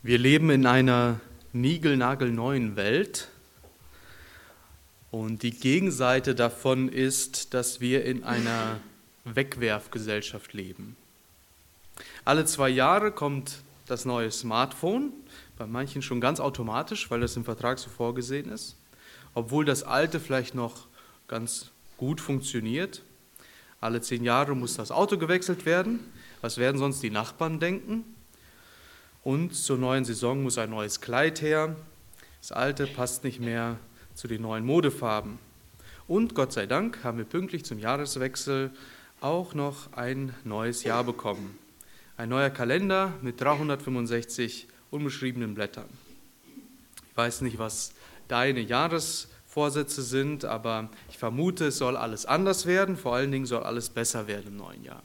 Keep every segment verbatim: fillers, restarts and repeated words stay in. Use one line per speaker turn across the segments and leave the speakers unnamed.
Wir leben in einer niegelnagelneuen Welt und die Gegenseite davon ist, dass wir in einer Wegwerfgesellschaft leben. Alle zwei Jahre kommt das neue Smartphone, bei manchen schon ganz automatisch, weil das im Vertrag so vorgesehen ist, obwohl das alte vielleicht noch ganz gut funktioniert. Alle zehn Jahre muss das Auto gewechselt werden. Was werden sonst die Nachbarn denken? Und zur neuen Saison muss ein neues Kleid her. Das alte passt nicht mehr zu den neuen Modefarben. Und Gott sei Dank haben wir pünktlich zum Jahreswechsel auch noch ein neues Jahr bekommen. Ein neuer Kalender mit dreihundertfünfundsechzig unbeschriebenen Blättern. Ich weiß nicht, was deine Jahresvorsätze sind, aber ich vermute, es soll alles anders werden. Vor allen Dingen soll alles besser werden im neuen Jahr.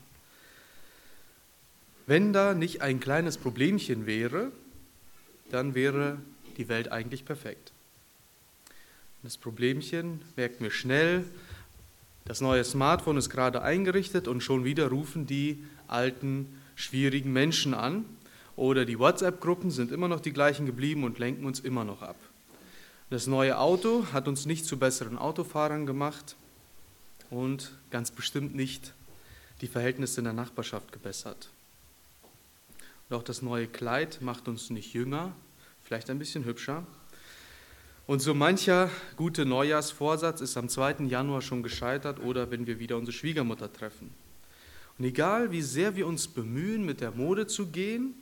Wenn da nicht ein kleines Problemchen wäre, dann wäre die Welt eigentlich perfekt. Das Problemchen merkt mir schnell, das neue Smartphone ist gerade eingerichtet und schon wieder rufen die alten, schwierigen Menschen an oder die WhatsApp-Gruppen sind immer noch die gleichen geblieben und lenken uns immer noch ab. Das neue Auto hat uns nicht zu besseren Autofahrern gemacht und ganz bestimmt nicht die Verhältnisse in der Nachbarschaft gebessert. Und auch das neue Kleid macht uns nicht jünger, vielleicht ein bisschen hübscher. Und so mancher gute Neujahrsvorsatz ist am zweiten Januar schon gescheitert oder wenn wir wieder unsere Schwiegermutter treffen. Und egal, wie sehr wir uns bemühen, mit der Mode zu gehen,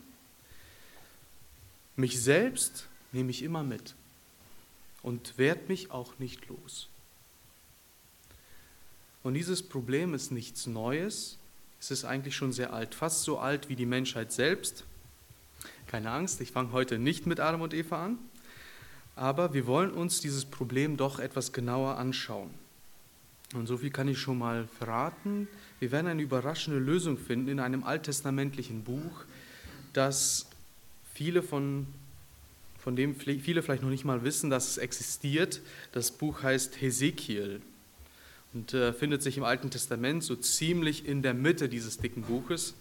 mich selbst nehme ich immer mit und werde mich auch nicht los. Und dieses Problem ist nichts Neues. Es ist eigentlich schon sehr alt, fast so alt wie die Menschheit selbst. Keine Angst, ich fange heute nicht mit Adam und Eva an, aber wir wollen uns dieses Problem doch etwas genauer anschauen. Und so viel kann ich schon mal verraten. Wir werden eine überraschende Lösung finden in einem alttestamentlichen Buch, das viele von, von dem viele vielleicht noch nicht mal wissen, dass es existiert. Das Buch heißt Hesekiel. Und äh, findet sich im Alten Testament so ziemlich in der Mitte dieses dicken Buches.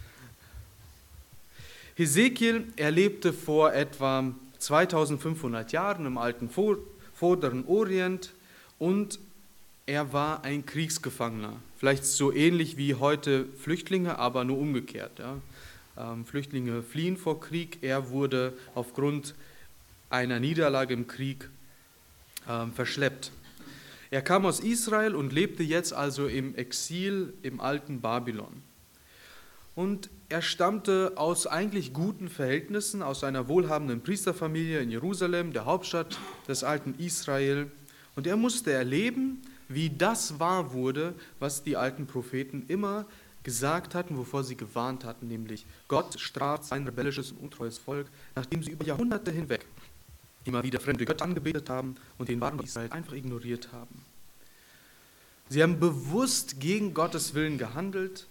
Hesekiel erlebte vor etwa zweitausendfünfhundert Jahren im alten Vorderen Orient und er war ein Kriegsgefangener. Vielleicht so ähnlich wie heute Flüchtlinge, aber nur umgekehrt. Ja. Ähm, Flüchtlinge fliehen vor Krieg. Er wurde aufgrund einer Niederlage im Krieg ähm, verschleppt. Er kam aus Israel und lebte jetzt also im Exil im alten Babylon. Und er stammte aus eigentlich guten Verhältnissen, aus einer wohlhabenden Priesterfamilie in Jerusalem, der Hauptstadt des alten Israel. Und er musste erleben, wie das wahr wurde, was die alten Propheten immer gesagt hatten, wovor sie gewarnt hatten, nämlich Gott straft sein rebellisches und untreues Volk, nachdem sie über Jahrhunderte hinweg immer wieder fremde Götter angebetet haben und den wahren Israel einfach ignoriert haben. Sie haben bewusst gegen Gottes Willen gehandelt.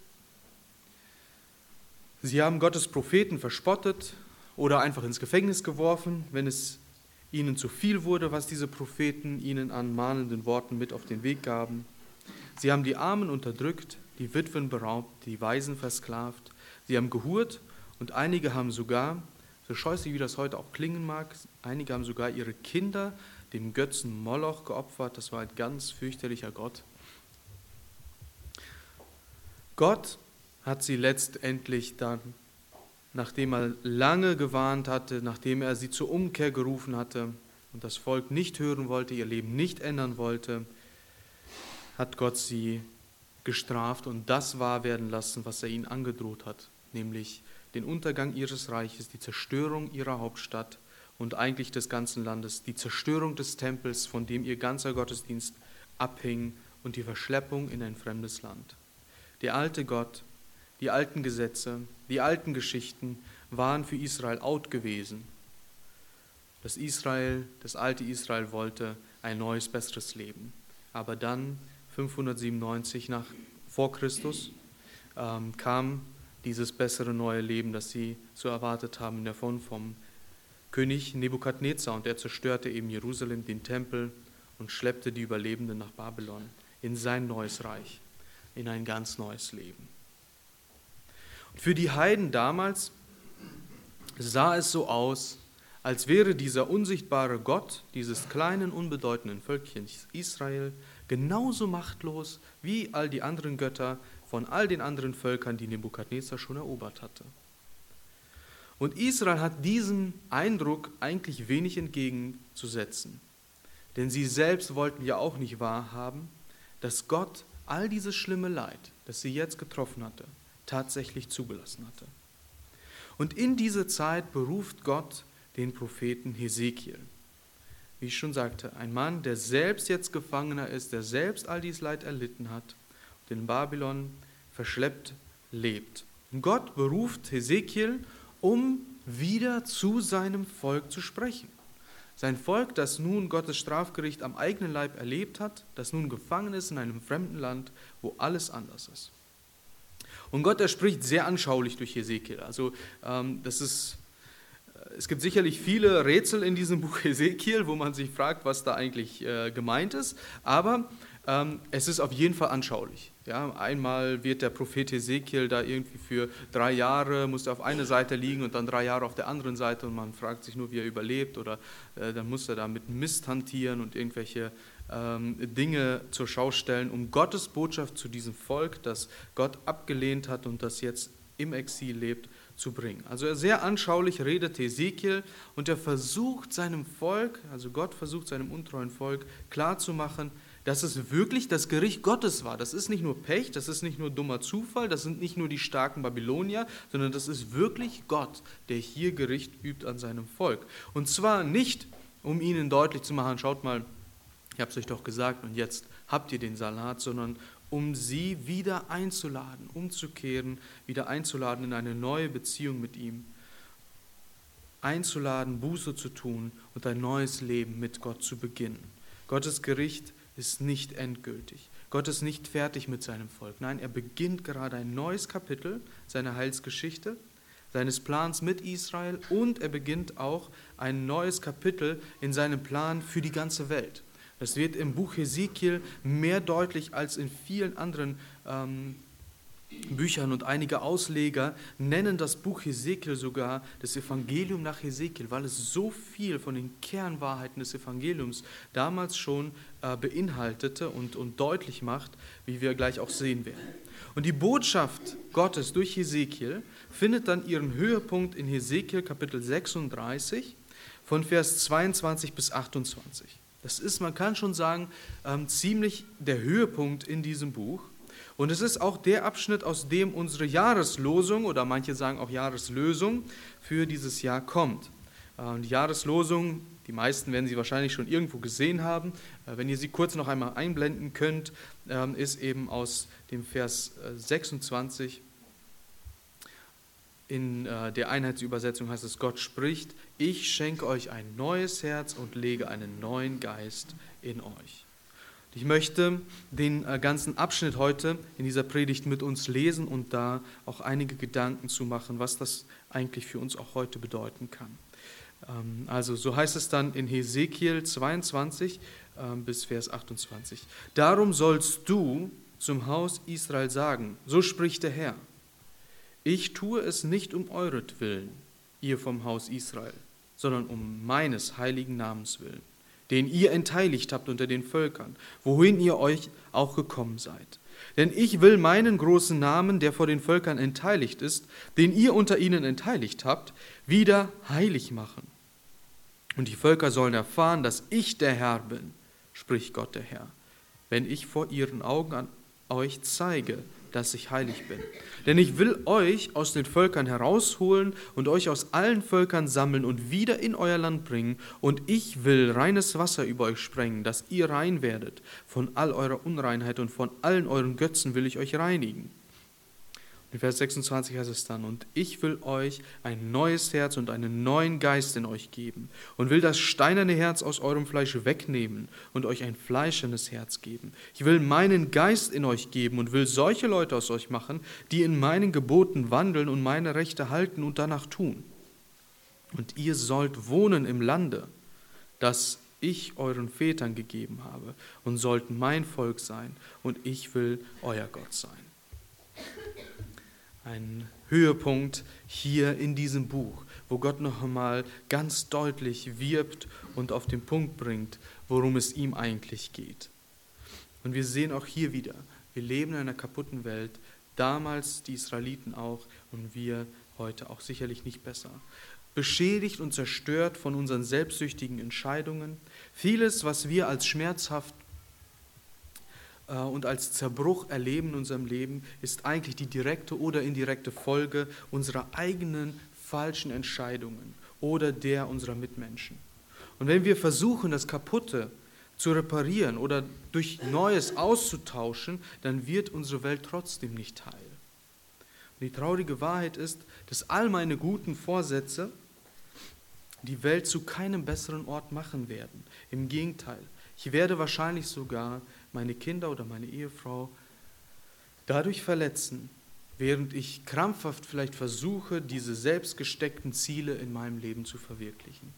Sie haben Gottes Propheten verspottet oder einfach ins Gefängnis geworfen, wenn es ihnen zu viel wurde, was diese Propheten ihnen an mahnenden Worten mit auf den Weg gaben. Sie haben die Armen unterdrückt, die Witwen beraubt, die Waisen versklavt. Sie haben gehurt und einige haben sogar, so scheußlich wie das heute auch klingen mag, einige haben sogar ihre Kinder dem Götzen Moloch geopfert. Das war ein ganz fürchterlicher Gott. Gott hat sie letztendlich dann, nachdem er lange gewarnt hatte, nachdem er sie zur Umkehr gerufen hatte und das Volk nicht hören wollte, ihr Leben nicht ändern wollte, hat Gott sie gestraft und das wahr werden lassen, was er ihnen angedroht hat, nämlich den Untergang ihres Reiches, die Zerstörung ihrer Hauptstadt und eigentlich des ganzen Landes, die Zerstörung des Tempels, von dem ihr ganzer Gottesdienst abhing und die Verschleppung in ein fremdes Land. Der alte Gott, die alten Gesetze, die alten Geschichten waren für Israel out gewesen. Das Israel, das alte Israel wollte ein neues, besseres Leben. Aber dann, fünfhundertsiebenundneunzig nach, vor Christus, ähm, kam dieses bessere neue Leben, das sie so erwartet haben, in der Form vom König Nebukadnezar. Und er zerstörte eben Jerusalem, den Tempel und schleppte die Überlebenden nach Babylon in sein neues Reich, in ein ganz neues Leben. Und für die Heiden damals sah es so aus, als wäre dieser unsichtbare Gott dieses kleinen, unbedeutenden Völkchens Israel genauso machtlos wie all die anderen Götter von all den anderen Völkern, die Nebukadnezar schon erobert hatte. Und Israel hat diesem Eindruck eigentlich wenig entgegenzusetzen. Denn sie selbst wollten ja auch nicht wahrhaben, dass Gott all dieses schlimme Leid, das sie jetzt getroffen hatte, tatsächlich zugelassen hatte. Und in diese Zeit beruft Gott den Propheten Hesekiel. Wie ich schon sagte, ein Mann, der selbst jetzt Gefangener ist, der selbst all dieses Leid erlitten hat und in Babylon verschleppt lebt. Und Gott beruft Hesekiel, um wieder zu seinem Volk zu sprechen. Sein Volk, das nun Gottes Strafgericht am eigenen Leib erlebt hat, das nun gefangen ist in einem fremden Land, wo alles anders ist. Und Gott, er spricht sehr anschaulich durch Hesekiel. Also ähm, das ist, es gibt sicherlich viele Rätsel in diesem Buch Hesekiel, wo man sich fragt, was da eigentlich äh, gemeint ist, aber ähm, es ist auf jeden Fall anschaulich. Ja, einmal wird der Prophet Hesekiel da irgendwie für drei Jahre, muss er auf einer Seite liegen und dann drei Jahre auf der anderen Seite und man fragt sich nur, wie er überlebt, oder äh, dann muss er da mit Mist hantieren und irgendwelche ähm, Dinge zur Schau stellen, um Gottes Botschaft zu diesem Volk, das Gott abgelehnt hat und das jetzt im Exil lebt, zu bringen. Also sehr anschaulich redet Hesekiel und er versucht seinem Volk, also Gott versucht seinem untreuen Volk klarzumachen, dass es wirklich das Gericht Gottes war. Das ist nicht nur Pech, das ist nicht nur dummer Zufall, das sind nicht nur die starken Babylonier, sondern das ist wirklich Gott, der hier Gericht übt an seinem Volk. Und zwar nicht, um ihnen deutlich zu machen, schaut mal, ich habe es euch doch gesagt und jetzt habt ihr den Salat, sondern um sie wieder einzuladen, umzukehren, wieder einzuladen in eine neue Beziehung mit ihm, einzuladen, Buße zu tun und ein neues Leben mit Gott zu beginnen. Gottes Gericht ist nicht endgültig. Gott ist nicht fertig mit seinem Volk. Nein, er beginnt gerade ein neues Kapitel seiner Heilsgeschichte, seines Plans mit Israel, und er beginnt auch ein neues Kapitel in seinem Plan für die ganze Welt. Das wird im Buch Hesekiel mehr deutlich als in vielen anderen ähm, Büchern, und einige Ausleger nennen das Buch Hesekiel sogar das Evangelium nach Hesekiel, weil es so viel von den Kernwahrheiten des Evangeliums damals schon äh, beinhaltete und, und deutlich macht, wie wir gleich auch sehen werden. Und die Botschaft Gottes durch Hesekiel findet dann ihren Höhepunkt in Hesekiel Kapitel sechsunddreißig von Vers zweiundzwanzig bis achtundzwanzig. Das ist, man kann schon sagen, ähm, ziemlich der Höhepunkt in diesem Buch. Und es ist auch der Abschnitt, aus dem unsere Jahreslosung, oder manche sagen auch Jahreslösung, für dieses Jahr kommt. Äh, die Jahreslosung, die meisten werden sie wahrscheinlich schon irgendwo gesehen haben. Äh, wenn ihr sie kurz noch einmal einblenden könnt, äh, ist eben aus dem Vers sechsundzwanzig. In äh, der Einheitsübersetzung heißt es, Gott spricht, ich schenke euch ein neues Herz und lege einen neuen Geist in euch. Ich möchte den äh, ganzen Abschnitt heute in dieser Predigt mit uns lesen und da auch einige Gedanken zu machen, was das eigentlich für uns auch heute bedeuten kann. Ähm, also so heißt es dann in Hesekiel zweiundzwanzig äh, bis Vers achtundzwanzig. Darum sollst du zum Haus Israel sagen, so spricht der Herr. Ich tue es nicht um euretwillen, ihr vom Haus Israel, sondern um meines heiligen Namens willen, den ihr entheiligt habt unter den Völkern, wohin ihr euch auch gekommen seid. Denn ich will meinen großen Namen, der vor den Völkern entheiligt ist, den ihr unter ihnen entheiligt habt, wieder heilig machen. Und die Völker sollen erfahren, dass ich der Herr bin, spricht Gott der Herr, wenn ich vor ihren Augen an euch zeige, dass ich heilig bin. Denn ich will euch aus den Völkern herausholen und euch aus allen Völkern sammeln und wieder in euer Land bringen. Und ich will reines Wasser über euch sprengen, dass ihr rein werdet. Von all eurer Unreinheit und von allen euren Götzen will ich euch reinigen. In Vers sechsundzwanzig heißt es dann, und ich will euch ein neues Herz und einen neuen Geist in euch geben und will das steinerne Herz aus eurem Fleisch wegnehmen und euch ein fleischernes Herz geben. Ich will meinen Geist in euch geben und will solche Leute aus euch machen, die in meinen Geboten wandeln und meine Rechte halten und danach tun. Und ihr sollt wohnen im Lande, das ich euren Vätern gegeben habe, und sollt mein Volk sein, und ich will euer Gott sein. ein Höhepunkt hier in diesem Buch, wo Gott noch einmal ganz deutlich wirbt und auf den Punkt bringt, worum es ihm eigentlich geht. Und wir sehen auch hier wieder, wir leben in einer kaputten Welt, damals die Israeliten auch und wir heute auch sicherlich nicht besser. Beschädigt und zerstört von unseren selbstsüchtigen Entscheidungen. Vieles, was wir als schmerzhaft äh, und als Zerbruch erleben in unserem Leben, ist eigentlich die direkte oder indirekte Folge unserer eigenen falschen Entscheidungen oder der unserer Mitmenschen. Und wenn wir versuchen, das Kaputte zu reparieren oder durch Neues auszutauschen, dann wird unsere Welt trotzdem nicht heil. Und die traurige Wahrheit ist, dass all meine guten Vorsätze die Welt zu keinem besseren Ort machen werden. Im Gegenteil, ich werde wahrscheinlich sogar meine Kinder oder meine Ehefrau dadurch verletzen, während ich krampfhaft vielleicht versuche, diese selbst gesteckten Ziele in meinem Leben zu verwirklichen.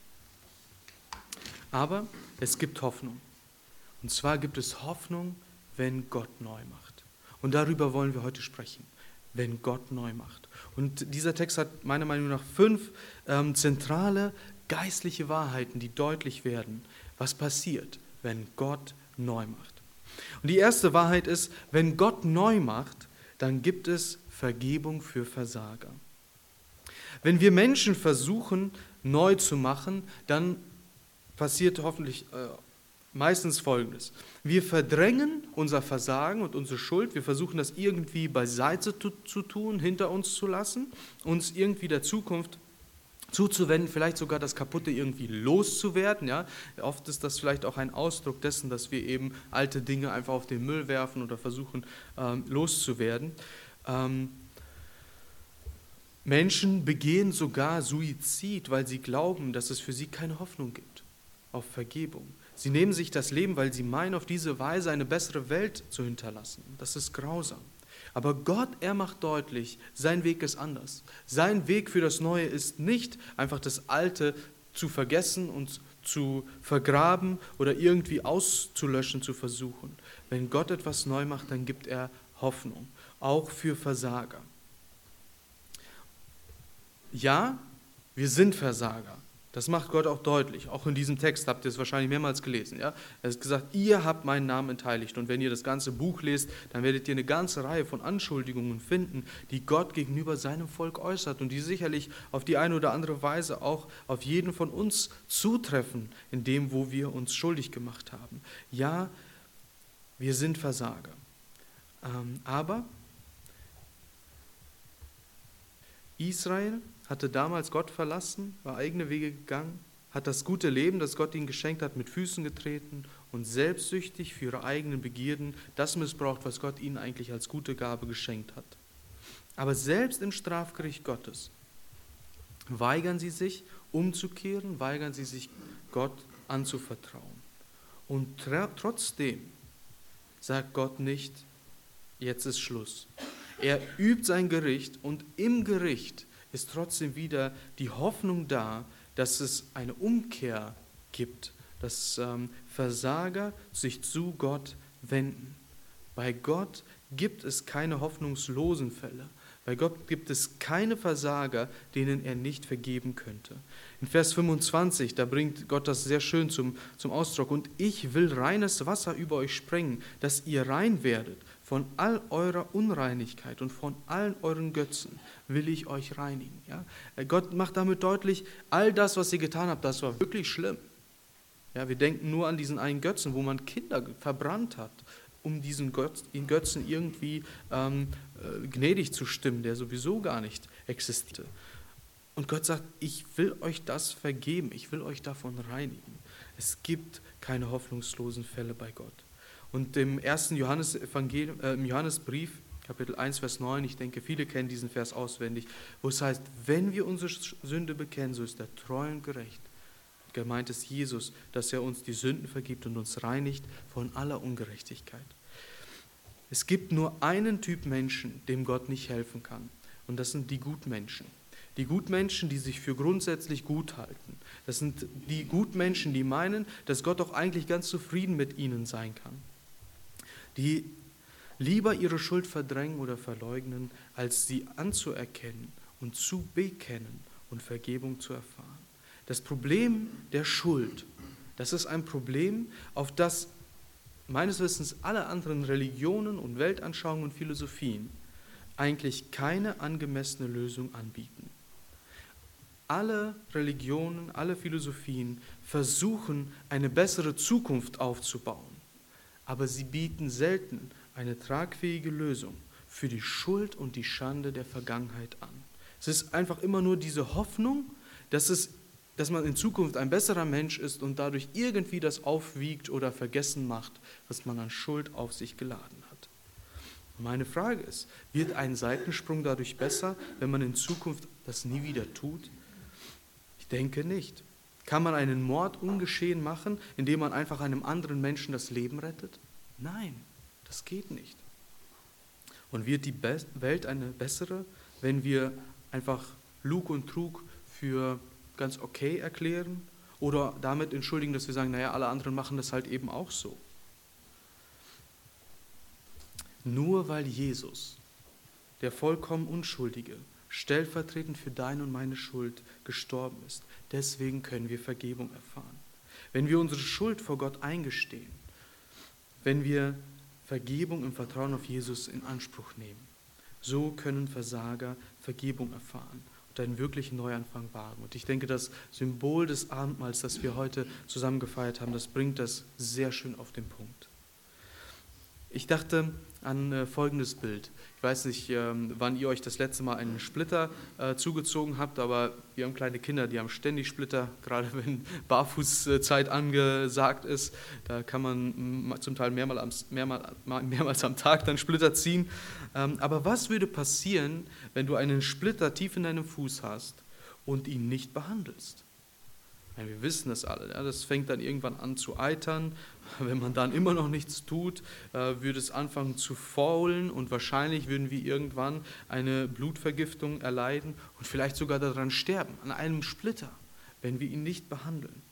Aber es gibt Hoffnung. Und zwar gibt es Hoffnung, wenn Gott neu macht. Und darüber wollen wir heute sprechen, wenn Gott neu macht. Und dieser Text hat meiner Meinung nach fünf ähm, zentrale geistliche Wahrheiten, die deutlich werden, was passiert, wenn Gott neu macht. Und die erste Wahrheit ist, wenn Gott neu macht, dann gibt es Vergebung für Versager. Wenn wir Menschen versuchen, neu zu machen, dann passiert hoffentlich äh, meistens Folgendes. Wir verdrängen unser Versagen und unsere Schuld, wir versuchen das irgendwie beiseite zu, zu tun, hinter uns zu lassen, uns irgendwie der Zukunft zuzuwenden, vielleicht sogar das Kaputte irgendwie loszuwerden. Ja? Oft ist das vielleicht auch ein Ausdruck dessen, dass wir eben alte Dinge einfach auf den Müll werfen oder versuchen ähm, loszuwerden. Ähm, Menschen begehen sogar Suizid, weil sie glauben, dass es für sie keine Hoffnung gibt auf Vergebung. Sie nehmen sich das Leben, weil sie meinen, auf diese Weise eine bessere Welt zu hinterlassen. Das ist grausam. Aber Gott, er macht deutlich, sein Weg ist anders. Sein Weg für das Neue ist nicht einfach das Alte zu vergessen und zu vergraben oder irgendwie auszulöschen zu versuchen. Wenn Gott etwas neu macht, dann gibt er Hoffnung, auch für Versager. Ja, wir sind Versager. Das macht Gott auch deutlich. Auch in diesem Text habt ihr es wahrscheinlich mehrmals gelesen. Ja? Er hat gesagt, ihr habt meinen Namen entheiligt. Und wenn ihr das ganze Buch lest, dann werdet ihr eine ganze Reihe von Anschuldigungen finden, die Gott gegenüber seinem Volk äußert und die sicherlich auf die eine oder andere Weise auch auf jeden von uns zutreffen, in dem, wo wir uns schuldig gemacht haben. Ja, wir sind Versager. Ähm, aber Israel hatte damals Gott verlassen, war eigene Wege gegangen, hat das gute Leben, das Gott ihnen geschenkt hat, mit Füßen getreten und selbstsüchtig für ihre eigenen Begierden das missbraucht, was Gott ihnen eigentlich als gute Gabe geschenkt hat. Aber selbst im Strafgericht Gottes weigern sie sich, umzukehren, weigern sie sich, Gott anzuvertrauen. Und tra- trotzdem sagt Gott nicht, jetzt ist Schluss. Er übt sein Gericht und im Gericht ist trotzdem wieder die Hoffnung da, dass es eine Umkehr gibt, dass ähm, Versager sich zu Gott wenden. Bei Gott gibt es keine hoffnungslosen Fälle. Bei Gott gibt es keine Versager, denen er nicht vergeben könnte. In Vers fünfundzwanzig, da bringt Gott das sehr schön zum, zum Ausdruck. Und ich will reines Wasser über euch sprengen, dass ihr rein werdet. Von all eurer Unreinigkeit und von allen euren Götzen will ich euch reinigen. Ja? Gott macht damit deutlich, all das, was ihr getan habt, das war wirklich schlimm. Ja, wir denken nur an diesen einen Götzen, wo man Kinder verbrannt hat, um diesen Götzen irgendwie ähm, gnädig zu stimmen, der sowieso gar nicht existierte. Und Gott sagt, ich will euch das vergeben, ich will euch davon reinigen. Es gibt keine hoffnungslosen Fälle bei Gott. Und im ersten Johannes Evangelium, äh, im Johannesbrief, Kapitel eins, Vers neun, ich denke, viele kennen diesen Vers auswendig, wo es heißt, wenn wir unsere Sünde bekennen, so ist er treu und gerecht. Gemeint ist Jesus, dass er uns die Sünden vergibt und uns reinigt von aller Ungerechtigkeit. Es gibt nur einen Typ Menschen, dem Gott nicht helfen kann. Und das sind die Gutmenschen. Die Gutmenschen, die sich für grundsätzlich gut halten. Das sind die Gutmenschen, die meinen, dass Gott doch eigentlich ganz zufrieden mit ihnen sein kann. Die Lieber ihre Schuld verdrängen oder verleugnen, als sie anzuerkennen und zu bekennen und Vergebung zu erfahren. Das Problem der Schuld, das ist ein Problem, auf das meines Wissens alle anderen Religionen und Weltanschauungen und Philosophien eigentlich keine angemessene Lösung anbieten. Alle Religionen, alle Philosophien versuchen, eine bessere Zukunft aufzubauen, aber sie bieten selten eine tragfähige Lösung für die Schuld und die Schande der Vergangenheit an. Es ist einfach immer nur diese Hoffnung, dass, es, dass man in Zukunft ein besserer Mensch ist und dadurch irgendwie das aufwiegt oder vergessen macht, was man an Schuld auf sich geladen hat. Und meine Frage ist, wird ein Seitensprung dadurch besser, wenn man in Zukunft das nie wieder tut? Ich denke nicht. Kann man einen Mord ungeschehen machen, indem man einfach einem anderen Menschen das Leben rettet? Nein, das geht nicht. Und wird die Be- Welt eine bessere, wenn wir einfach Lug und Trug für ganz okay erklären oder damit entschuldigen, dass wir sagen, naja, alle anderen machen das halt eben auch so. Nur weil Jesus, der vollkommen Unschuldige, stellvertretend für deine und meine Schuld gestorben ist, deswegen können wir Vergebung erfahren. Wenn wir unsere Schuld vor Gott eingestehen, wenn wir Vergebung im Vertrauen auf Jesus in Anspruch nehmen, so können Versager Vergebung erfahren und einen wirklichen Neuanfang wagen. Und ich denke, das Symbol des Abendmahls, das wir heute zusammen gefeiert haben, das bringt das sehr schön auf den Punkt. Ich dachte an äh, folgendes Bild. Ich weiß nicht, ähm, wann ihr euch das letzte Mal einen Splitter äh, zugezogen habt, aber wir haben kleine Kinder, die haben ständig Splitter, gerade wenn Barfußzeit angesagt ist. Da kann man m, zum Teil mehrmals am, mehrmals, mehrmals am Tag dann Splitter ziehen. Ähm, aber was würde passieren, wenn du einen Splitter tief in deinem Fuß hast und ihn nicht behandelst? Ja, wir wissen das alle, ja, das fängt dann irgendwann an zu eitern. Wenn man dann immer noch nichts tut, äh, würde es anfangen zu faulen und wahrscheinlich würden wir irgendwann eine Blutvergiftung erleiden und vielleicht sogar daran sterben, an einem Splitter, wenn wir ihn nicht behandeln.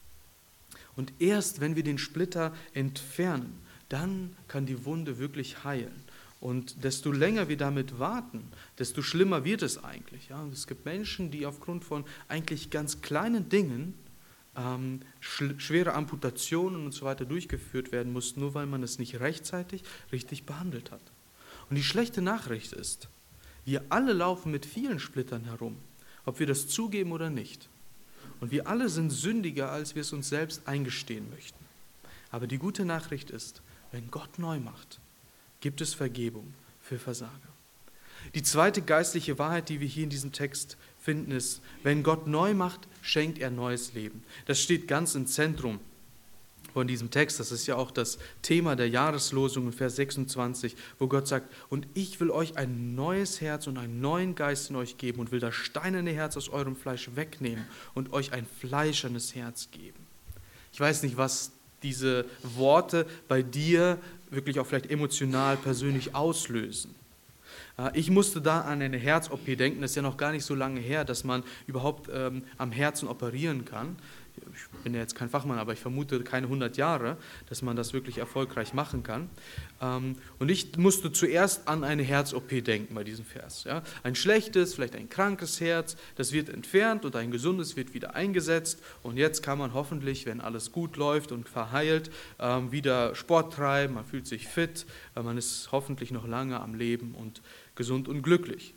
Und erst wenn wir den Splitter entfernen, dann kann die Wunde wirklich heilen. Und desto länger wir damit warten, desto schlimmer wird es eigentlich. Ja? Und es gibt Menschen, die aufgrund von eigentlich ganz kleinen Dingen ähm, sch- schwere Amputationen und so weiter durchgeführt werden mussten, nur weil man es nicht rechtzeitig richtig behandelt hat. Und die schlechte Nachricht ist, wir alle laufen mit vielen Splittern herum, ob wir das zugeben oder nicht. Und wir alle sind sündiger, als wir es uns selbst eingestehen möchten. Aber die gute Nachricht ist, wenn Gott neu macht, gibt es Vergebung für Versager. Die zweite geistliche Wahrheit, die wir hier in diesem Text finden, ist, wenn Gott neu macht, schenkt er neues Leben. Das steht ganz im Zentrum von diesem Text. Das ist ja auch das Thema der Jahreslosung in Vers sechsundzwanzig, wo Gott sagt, und ich will euch ein neues Herz und einen neuen Geist in euch geben und will das steinerne Herz aus eurem Fleisch wegnehmen und euch ein fleischernes Herz geben. Ich weiß nicht, was diese Worte bei dir wirklich auch vielleicht emotional, persönlich auslösen. Ich musste da an eine Herz-O P denken, das ist ja noch gar nicht so lange her, dass man überhaupt ähm, am Herzen operieren kann. Ich bin ja jetzt kein Fachmann, aber ich vermute keine hundert Jahre, dass man das wirklich erfolgreich machen kann. Ähm, und ich musste zuerst an eine Herz-O P denken bei diesem Vers. Ja? Ein schlechtes, vielleicht ein krankes Herz, das wird entfernt und ein gesundes wird wieder eingesetzt. Und jetzt kann man hoffentlich, wenn alles gut läuft und verheilt, ähm, wieder Sport treiben, man fühlt sich fit, äh, man ist hoffentlich noch lange am Leben und gesund und glücklich.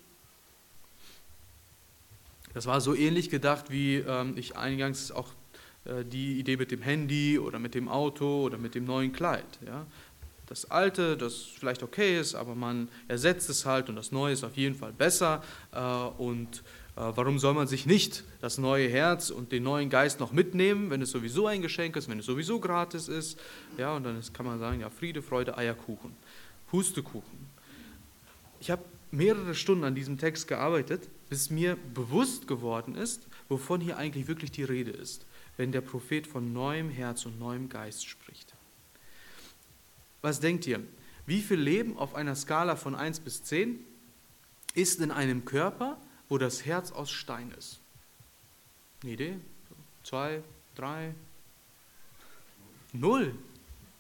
Das war so ähnlich gedacht, wie ähm, ich eingangs auch äh, die Idee mit dem Handy oder mit dem Auto oder mit dem neuen Kleid. Ja? Das Alte, das vielleicht okay ist, aber man ersetzt es halt und das Neue ist auf jeden Fall besser. Äh, und äh, warum soll man sich nicht das neue Herz und den neuen Geist noch mitnehmen, wenn es sowieso ein Geschenk ist, wenn es sowieso gratis ist? Ja, und dann ist, kann man sagen, ja, Friede, Freude, Eierkuchen, Pustekuchen. Ich habe mehrere Stunden an diesem Text gearbeitet, bis mir bewusst geworden ist, wovon hier eigentlich wirklich die Rede ist, wenn der Prophet von neuem Herz und neuem Geist spricht. Was denkt ihr? Wie viel Leben auf einer Skala von eins bis zehn ist in einem Körper, wo das Herz aus Stein ist? Eine Idee? Zwei, drei? Null.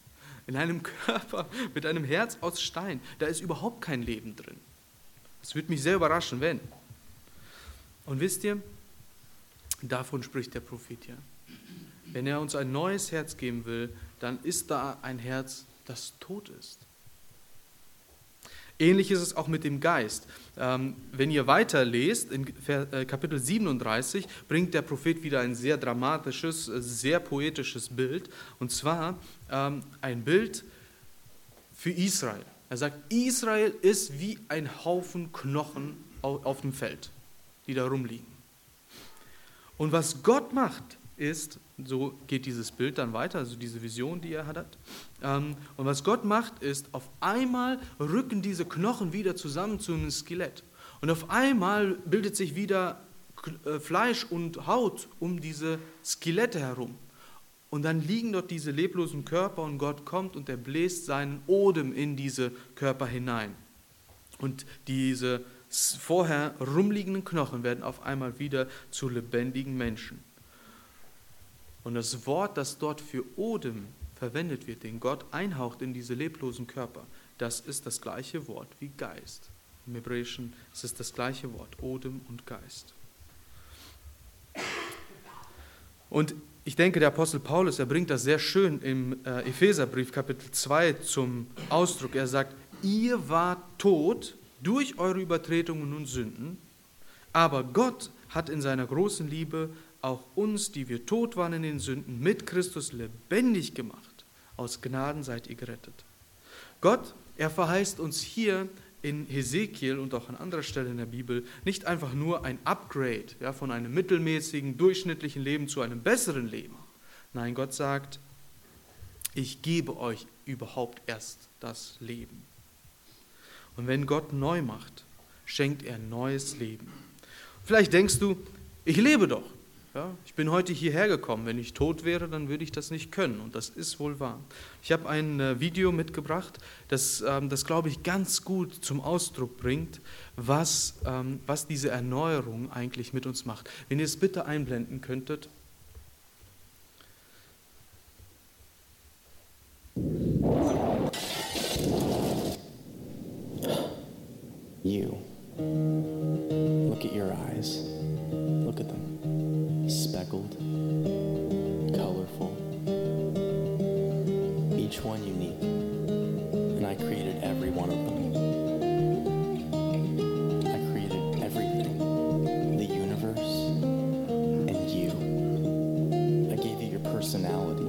in einem Körper mit einem Herz aus Stein. Da ist überhaupt kein Leben drin. Das würde mich sehr überraschen, wenn. Und wisst ihr, davon spricht der Prophet hier. Wenn er uns ein neues Herz geben will, dann ist da ein Herz, das tot ist. Ähnlich ist es auch mit dem Geist. Ähm, wenn ihr weiterlest, in Kapitel siebenunddreißig bringt der Prophet wieder ein sehr dramatisches, sehr poetisches Bild. Und zwar ähm, ein Bild für Israel. Er sagt, Israel ist wie ein Haufen Knochen auf, auf dem Feld, die da rumliegen. Und was Gott macht, ist, so geht dieses Bild dann weiter, also diese Vision, die er hat. Ähm, und was Gott macht, ist, auf einmal rücken diese Knochen wieder zusammen zu einem Skelett. Und auf einmal bildet sich wieder Fleisch und Haut um diese Skelette herum. Und dann liegen dort diese leblosen Körper und Gott kommt und er bläst seinen Odem in diese Körper hinein. Und diese vorher rumliegenden Knochen werden auf einmal wieder zu lebendigen Menschen. Und das Wort, das dort für Odem verwendet wird, den Gott einhaucht in diese leblosen Körper, das ist das gleiche Wort wie Geist. Im Hebräischen ist es das gleiche Wort, Odem und Geist. Und ich denke, der Apostel Paulus, er bringt das sehr schön im äh, Epheserbrief Kapitel zwei zum Ausdruck. Er sagt, ihr wart tot durch eure Übertretungen und Sünden, aber Gott hat in seiner großen Liebe auch uns, die wir tot waren in den Sünden, mit Christus lebendig gemacht. Aus Gnaden seid ihr gerettet. Gott, er verheißt uns hier in Hesekiel und auch an anderer Stelle in der Bibel nicht einfach nur ein Upgrade, ja, von einem mittelmäßigen, durchschnittlichen Leben zu einem besseren Leben. Nein, Gott sagt, ich gebe euch überhaupt erst das Leben. Und wenn Gott neu macht, schenkt er neues Leben. Vielleicht denkst du, ich lebe doch. Ja, ich bin heute hierher gekommen. Wenn ich tot wäre, dann würde ich das nicht können. Und das ist wohl wahr. Ich habe ein äh, Video mitgebracht, das, ähm, das, glaube ich, ganz gut zum Ausdruck bringt, was, ähm, was diese Erneuerung eigentlich mit uns macht. Wenn ihr es bitte einblenden könntet.
You. Look at your eyes. Look at them. Speckled, colorful, each one unique, and I created every one of them. I created everything, the universe, and you. I gave you your personality.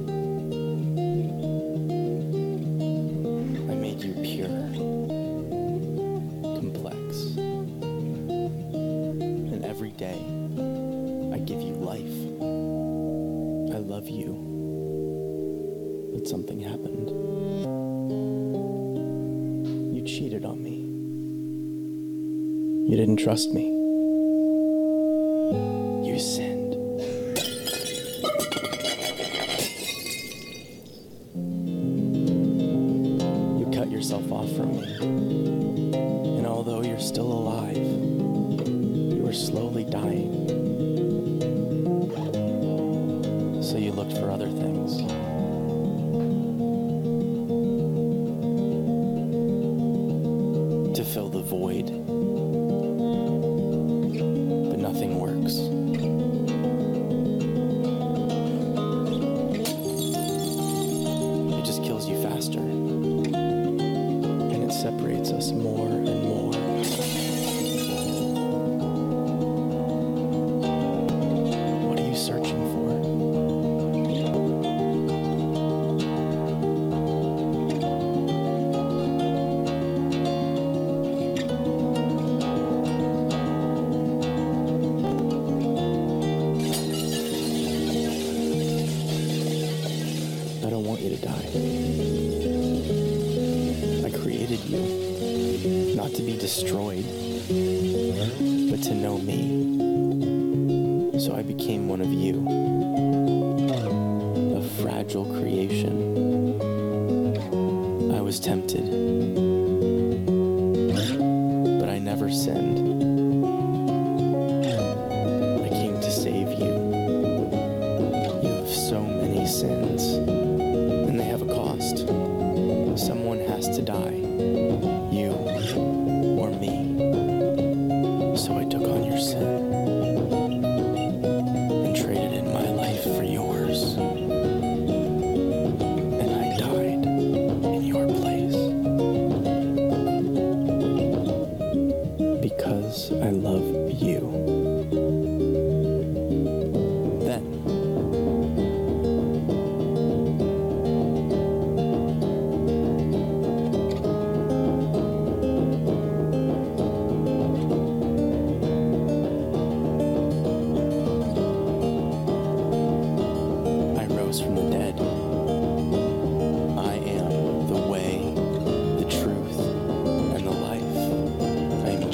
I made you pure, complex, and every day I give you life. I love you. But something happened. You cheated on me. You didn't trust me. You sinned. You cut yourself off from me. And although you're still alive, you are slowly dying. So you looked for other things. To fill the void. But nothing works. It just kills you faster. And it separates us more and more. What are you searching for? Destroyed, but to know me. So I became one of you, a fragile creation. I was tempted, but I never sinned. I came to save you. You have so many sins, and they have a cost.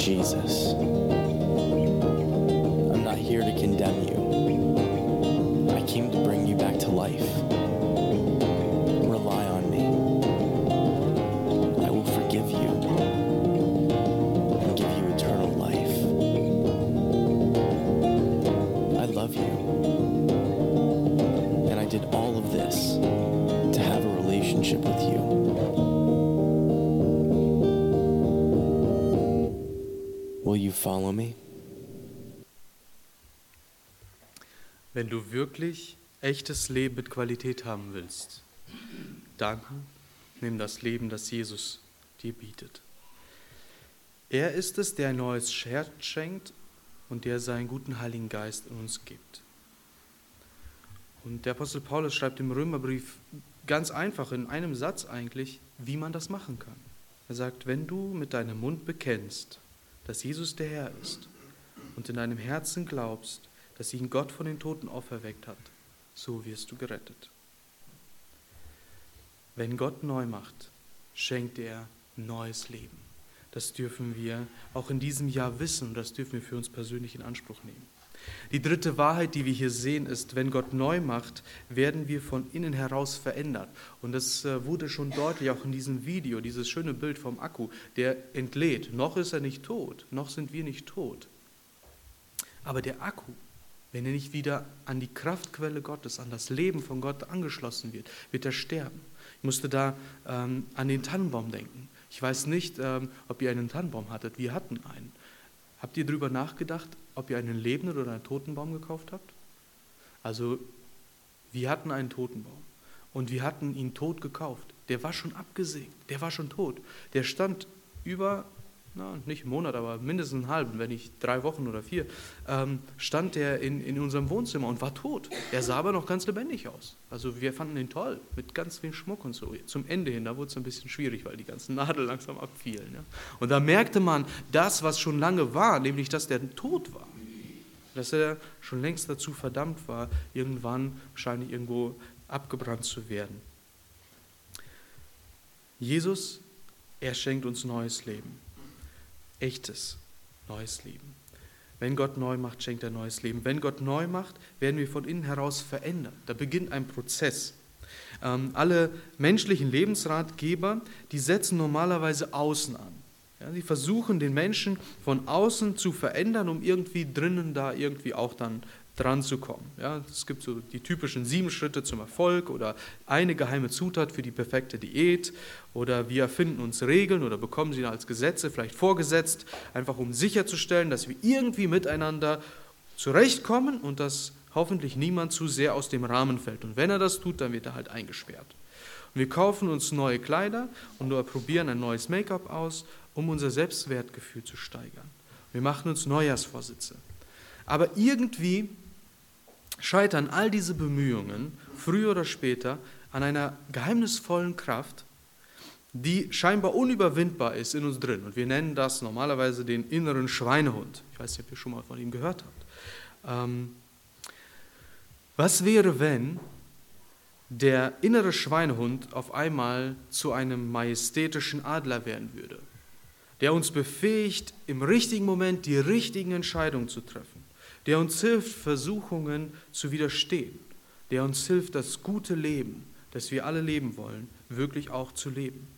Jesus. I'm not here to condemn you. I came to bring you back to life. Rely on me. I will forgive you and give you eternal life. I love you. And I did all of this to have a relationship with you. Will you follow me?
Wenn du wirklich echtes Leben mit Qualität haben willst, dann nimm das Leben, das Jesus dir bietet. Er ist es, der ein neues Herz schenkt und der seinen guten Heiligen Geist in uns gibt. Und der Apostel Paulus schreibt im Römerbrief ganz einfach, in einem Satz eigentlich, wie man das machen kann. Er sagt, wenn du mit deinem Mund bekennst, dass Jesus der Herr ist und in deinem Herzen glaubst, dass ihn Gott von den Toten auferweckt hat, so wirst du gerettet. Wenn Gott neu macht, schenkt er neues Leben. Das dürfen wir auch in diesem Jahr wissen und das dürfen wir für uns persönlich in Anspruch nehmen. Die dritte Wahrheit, die wir hier sehen, ist, wenn Gott neu macht, werden wir von innen heraus verändert. Und das wurde schon deutlich auch in diesem Video, dieses schöne Bild vom Akku, der entlädt. Noch ist er nicht tot, noch sind wir nicht tot. Aber der Akku, wenn er nicht wieder an die Kraftquelle Gottes, an das Leben von Gott angeschlossen wird, wird er sterben. Ich musste da ähm, an den Tannenbaum denken. Ich weiß nicht, ähm, ob ihr einen Tannenbaum hattet. Wir hatten einen. Habt ihr darüber nachgedacht, ob ihr einen lebenden oder einen toten Baum gekauft habt? Also, wir hatten einen toten Baum und wir hatten ihn tot gekauft. Der war schon abgesägt, der war schon tot. Der stand über, na, nicht einen Monat, aber mindestens einen halben, wenn nicht drei Wochen oder vier, ähm, stand der in, in unserem Wohnzimmer und war tot. Er sah aber noch ganz lebendig aus. Also wir fanden ihn toll, mit ganz viel Schmuck und so. Zum Ende hin, da wurde es ein bisschen schwierig, weil die ganzen Nadeln langsam abfielen. Ja. Und da merkte man, das, was schon lange war, nämlich, dass der tot war. Dass er schon längst dazu verdammt war, irgendwann wahrscheinlich irgendwo abgebrannt zu werden. Jesus, er schenkt uns neues Leben. Echtes, neues Leben. Wenn Gott neu macht, schenkt er neues Leben. Wenn Gott neu macht, werden wir von innen heraus verändert. Da beginnt ein Prozess. Ähm, alle menschlichen Lebensratgeber, die setzen normalerweise außen an. Ja, sie versuchen, den Menschen von außen zu verändern, um irgendwie drinnen da irgendwie auch dann dran zu kommen. Ja, es gibt so die typischen sieben Schritte zum Erfolg oder eine geheime Zutat für die perfekte Diät oder wir erfinden uns Regeln oder bekommen sie als Gesetze vielleicht vorgesetzt, einfach um sicherzustellen, dass wir irgendwie miteinander zurechtkommen und dass hoffentlich niemand zu sehr aus dem Rahmen fällt. Und wenn er das tut, dann wird er halt eingesperrt. Und wir kaufen uns neue Kleider und wir probieren ein neues Make-up aus, um unser Selbstwertgefühl zu steigern. Wir machen uns Neujahrsvorsätze. Aber irgendwie scheitern all diese Bemühungen früher oder später an einer geheimnisvollen Kraft, die scheinbar unüberwindbar ist in uns drin. Und wir nennen das normalerweise den inneren Schweinehund. Ich weiß nicht, ob ihr schon mal von ihm gehört habt. Ähm, was wäre, wenn der innere Schweinehund auf einmal zu einem majestätischen Adler werden würde, der uns befähigt, im richtigen Moment die richtigen Entscheidungen zu treffen, der uns hilft, Versuchungen zu widerstehen, der uns hilft, das gute Leben, das wir alle leben wollen, wirklich auch zu leben.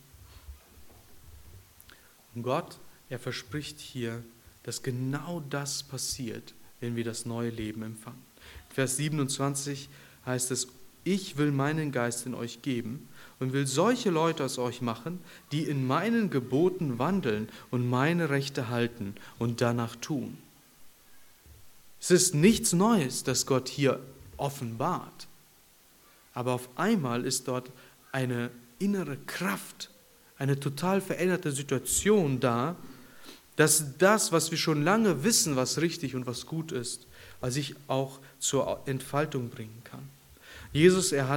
Und Gott, er verspricht hier, dass genau das passiert, wenn wir das neue Leben empfangen. Vers siebenundzwanzig heißt es, ich will meinen Geist in euch geben und will solche Leute aus euch machen, die in meinen Geboten wandeln und meine Rechte halten und danach tun. Es ist nichts Neues, das Gott hier offenbart. Aber auf einmal ist dort eine innere Kraft, eine total veränderte Situation da, dass das, was wir schon lange wissen, was richtig und was gut ist, sich auch zur Entfaltung bringen kann. Jesus, er hat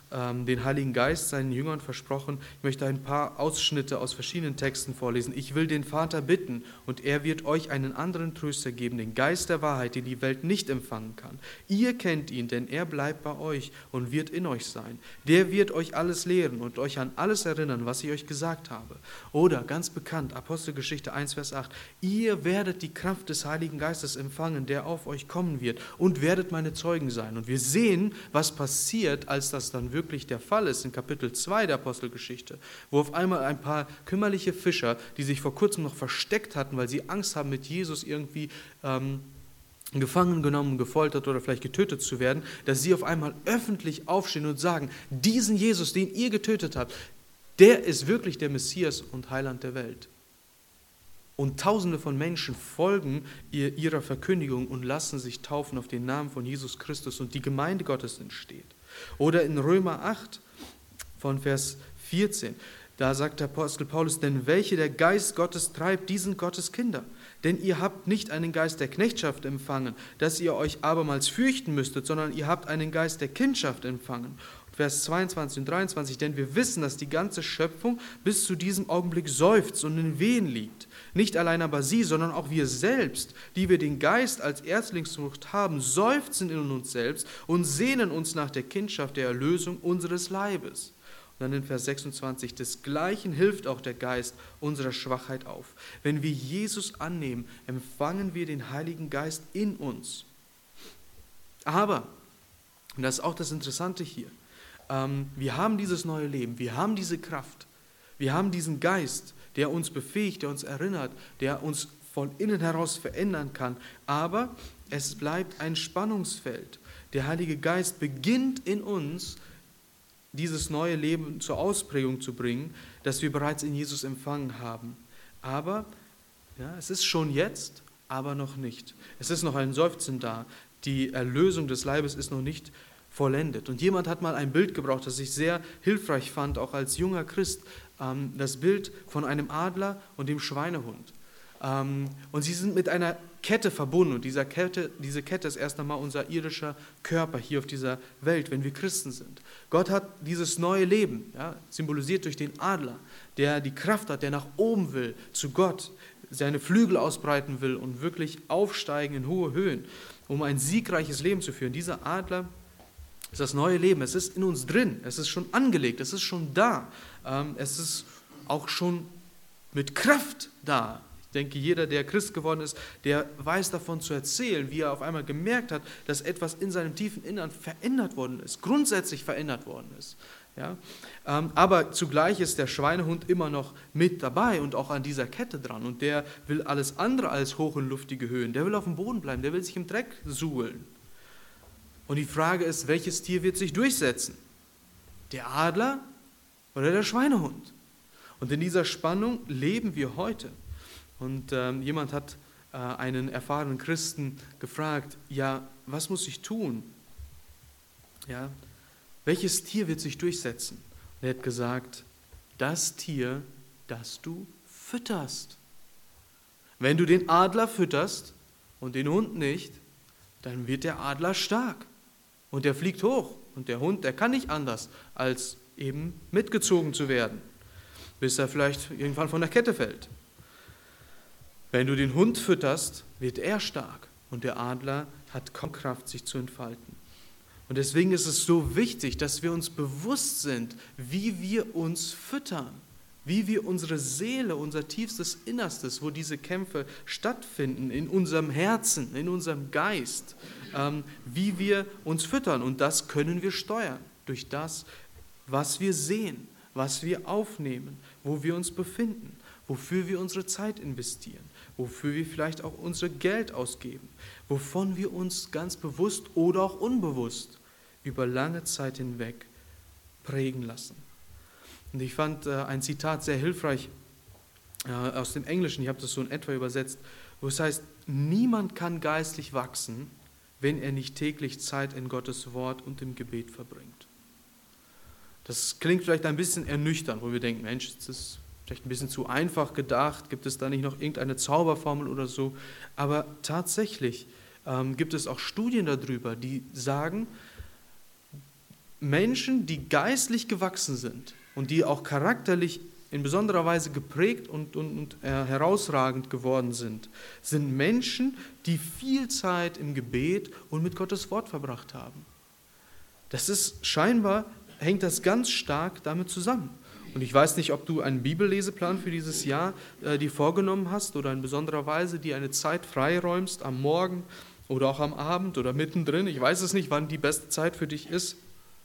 ähm, den Heiligen Geist seinen Jüngern versprochen. Ich möchte ein paar Ausschnitte aus verschiedenen Texten vorlesen. Ich will den Vater bitten und er wird euch einen anderen Tröster geben, den Geist der Wahrheit, den die Welt nicht empfangen kann. Ihr kennt ihn, denn er bleibt bei euch und wird in euch sein. Der wird euch alles lehren und euch an alles erinnern, was ich euch gesagt habe. Oder ganz bekannt, Apostelgeschichte eins, Vers acht. Ihr werdet die Kraft des Heiligen Geistes empfangen, der auf euch kommen wird und werdet meine Zeugen sein. Und wir sehen, was passiert, als das dann wirklich der Fall ist in Kapitel zwei der Apostelgeschichte, wo auf einmal ein paar kümmerliche Fischer, die sich vor kurzem noch versteckt hatten, weil sie Angst haben, mit Jesus irgendwie ähm, gefangen genommen, gefoltert oder vielleicht getötet zu werden, dass sie auf einmal öffentlich aufstehen und sagen, diesen Jesus, den ihr getötet habt, der ist wirklich der Messias und Heiland der Welt. Und Tausende von Menschen folgen ihr, ihrer Verkündigung und lassen sich taufen auf den Namen von Jesus Christus und die Gemeinde Gottes entsteht. Oder in Römer acht von Vers vierzehn, da sagt der Apostel Paulus, denn welche der Geist Gottes treibt, die sind Gottes Kinder. Denn ihr habt nicht einen Geist der Knechtschaft empfangen, dass ihr euch abermals fürchten müsstet, sondern ihr habt einen Geist der Kindschaft empfangen. Vers zweiundzwanzig und dreiundzwanzig, denn wir wissen, dass die ganze Schöpfung bis zu diesem Augenblick seufzt und in Wehen liegt. Nicht allein aber sie, sondern auch wir selbst, die wir den Geist als Erstlingsfrucht haben, seufzen in uns selbst und sehnen uns nach der Kindschaft der Erlösung unseres Leibes. Und dann in Vers sechsundzwanzig, desgleichen hilft auch der Geist unserer Schwachheit auf. Wenn wir Jesus annehmen, empfangen wir den Heiligen Geist in uns. Aber, und das ist auch das Interessante hier, ähm, wir haben dieses neue Leben, wir haben diese Kraft, wir haben diesen Geist, der uns befähigt, der uns erinnert, der uns von innen heraus verändern kann. Aber es bleibt ein Spannungsfeld. Der Heilige Geist beginnt in uns, dieses neue Leben zur Ausprägung zu bringen, das wir bereits in Jesus empfangen haben. Aber ja, es ist schon jetzt, aber noch nicht. Es ist noch ein Seufzen da. Die Erlösung des Leibes ist noch nicht vollendet. Und jemand hat mal ein Bild gebraucht, das ich sehr hilfreich fand, auch als junger Christ, ähm, das Bild von einem Adler und dem Schweinehund. Ähm, und sie sind mit einer Kette verbunden. Und dieser Kette, diese Kette ist erst einmal unser irdischer Körper hier auf dieser Welt, wenn wir Christen sind. Gott hat dieses neue Leben, ja, symbolisiert durch den Adler, der die Kraft hat, der nach oben will, zu Gott, seine Flügel ausbreiten will und wirklich aufsteigen in hohe Höhen, um ein siegreiches Leben zu führen. Dieser Adler ist das neue Leben. Es ist in uns drin. Es ist schon angelegt. Es ist schon da. Es ist auch schon mit Kraft da. Ich denke, jeder, der Christ geworden ist, der weiß davon zu erzählen, wie er auf einmal gemerkt hat, dass etwas in seinem tiefen Innern verändert worden ist, grundsätzlich verändert worden ist. Ja? Aber zugleich ist der Schweinehund immer noch mit dabei und auch an dieser Kette dran. Und der will alles andere als hoch und luftige Höhen. Der will auf dem Boden bleiben. Der will sich im Dreck suhlen. Und die Frage ist, welches Tier wird sich durchsetzen? Der Adler oder der Schweinehund? Und in dieser Spannung leben wir heute. Und ähm, jemand hat äh, einen erfahrenen Christen gefragt, ja, was muss ich tun? Ja, welches Tier wird sich durchsetzen? Und er hat gesagt, das Tier, das du fütterst. Wenn du den Adler fütterst und den Hund nicht, dann wird der Adler stark. Und der fliegt hoch. Und der Hund, der kann nicht anders, als eben mitgezogen zu werden, bis er vielleicht irgendwann von der Kette fällt. Wenn du den Hund fütterst, wird er stark. Und der Adler hat kaum Kraft, sich zu entfalten. Und deswegen ist es so wichtig, dass wir uns bewusst sind, wie wir uns füttern, wie wir unsere Seele, unser tiefstes Innerstes, wo diese Kämpfe stattfinden, in unserem Herzen, in unserem Geist, ähm, wie wir uns füttern. Und das können wir steuern durch das, was wir sehen, was wir aufnehmen, wo wir uns befinden, wofür wir unsere Zeit investieren, wofür wir vielleicht auch unser Geld ausgeben, wovon wir uns ganz bewusst oder auch unbewusst über lange Zeit hinweg prägen lassen. Und ich fand äh, ein Zitat sehr hilfreich äh, aus dem Englischen, ich habe das so in etwa übersetzt, wo es heißt, niemand kann geistlich wachsen, wenn er nicht täglich Zeit in Gottes Wort und im Gebet verbringt. Das klingt vielleicht ein bisschen ernüchternd, wo wir denken, Mensch, das ist vielleicht ein bisschen zu einfach gedacht, gibt es da nicht noch irgendeine Zauberformel oder so, aber tatsächlich ähm, gibt es auch Studien darüber, die sagen, Menschen, die geistlich gewachsen sind und die auch charakterlich in besonderer Weise geprägt und, und, und äh, herausragend geworden sind, sind Menschen, die viel Zeit im Gebet und mit Gottes Wort verbracht haben. Das ist scheinbar, hängt das ganz stark damit zusammen. Und ich weiß nicht, ob du einen Bibelleseplan für dieses Jahr äh, dir vorgenommen hast oder in besonderer Weise dir eine Zeit freiräumst am Morgen oder auch am Abend oder mittendrin. Ich weiß es nicht, wann die beste Zeit für dich ist.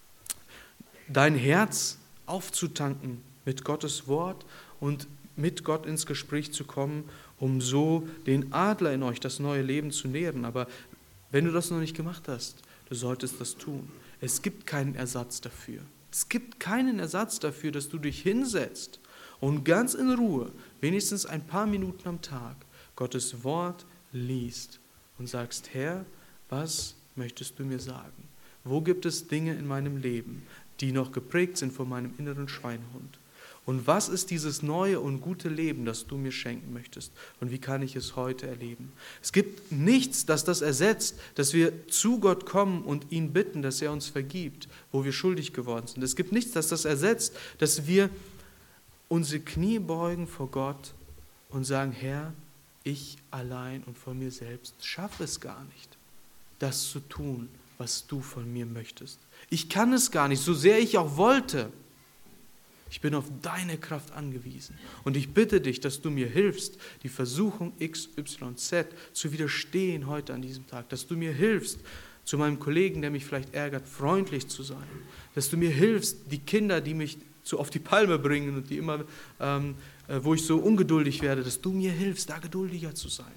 Dein Herz aufzutanken mit Gottes Wort und mit Gott ins Gespräch zu kommen, um so den Adler in euch, das neue Leben zu nähren. Aber wenn du das noch nicht gemacht hast, du solltest das tun. Es gibt keinen Ersatz dafür. Es gibt keinen Ersatz dafür, dass du dich hinsetzt und ganz in Ruhe, wenigstens ein paar Minuten am Tag, Gottes Wort liest und sagst, Herr, was möchtest du mir sagen? Wo gibt es Dinge in meinem Leben, die noch geprägt sind von meinem inneren Schweinehund? Und was ist dieses neue und gute Leben, das du mir schenken möchtest? Und wie kann ich es heute erleben? Es gibt nichts, das das ersetzt, dass wir zu Gott kommen und ihn bitten, dass er uns vergibt, wo wir schuldig geworden sind. Es gibt nichts, das das ersetzt, dass wir unsere Knie beugen vor Gott und sagen, Herr, ich allein und von mir selbst schaffe es gar nicht, das zu tun, was du von mir möchtest. Ich kann es gar nicht, so sehr ich auch wollte. Ich bin auf deine Kraft angewiesen und ich bitte dich, dass du mir hilfst, die Versuchung X Y Z zu widerstehen heute an diesem Tag, dass du mir hilfst, zu meinem Kollegen, der mich vielleicht ärgert, freundlich zu sein, dass du mir hilfst, die Kinder, die mich so auf die Palme bringen und die immer, ähm, wo ich so ungeduldig werde, dass du mir hilfst, da geduldiger zu sein.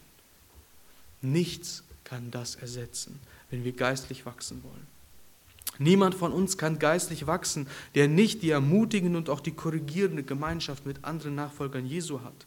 Nichts kann das ersetzen, wenn wir geistlich wachsen wollen. Niemand von uns kann geistlich wachsen, der nicht die ermutigende und auch die korrigierende Gemeinschaft mit anderen Nachfolgern Jesu hat.